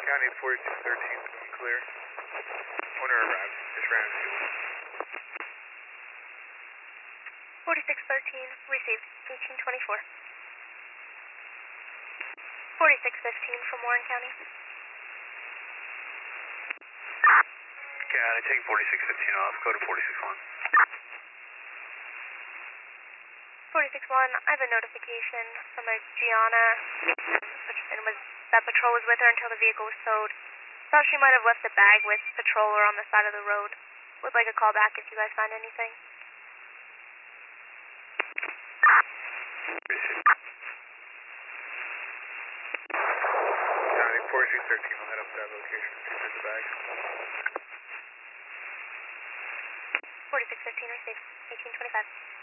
County 4613, clear. Owner arrived. Just ran into it. 4613, received, 1824. 4615 from Warren County. County, take 4615 off. Go to 461. 461, I have a notification from a Gianna, and that patrol was with her until the vehicle was towed. Thought she might have left a bag with patroller on the side of the road. Would like a call back if you guys find anything. County 4613, I'll head up to that location and see if there's a bag. 4615, received, 1825.